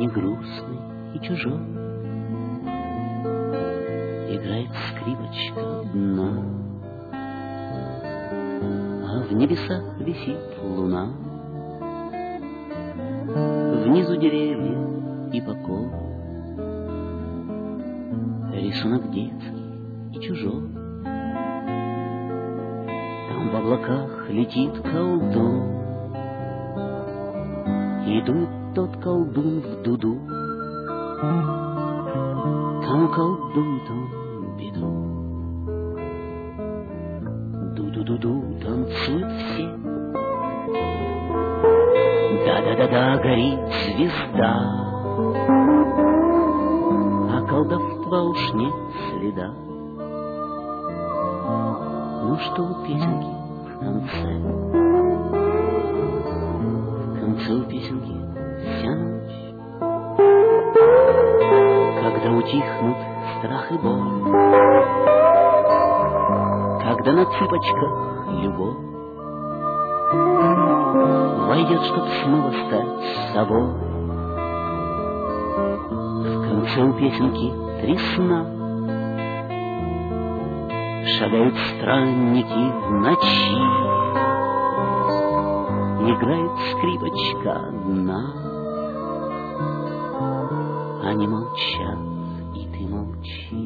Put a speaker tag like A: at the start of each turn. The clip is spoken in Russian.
A: песни грустной и чужой. Играет скрипочка одна, а в небесах висит луна. Внизу деревья и покой, рисунок детский и чужой. Там в облаках летит колдун, и дует тот колдун в дуду. Там колдует он беду. Ду-ду-ду-ду, танцуют все. Да-да-да-да, горит звезда, а колдовства уж нет следа. Ну что у песенки в конце? В конце у песенки вся ночь. Когда утихнут страх и боль, когда на цыпочках любовь войдет, чтоб снова стать собой. В конце у песенки три сна. Шагают странники в ночи, играет скрипочка одна. Они молчат, и ты молчи.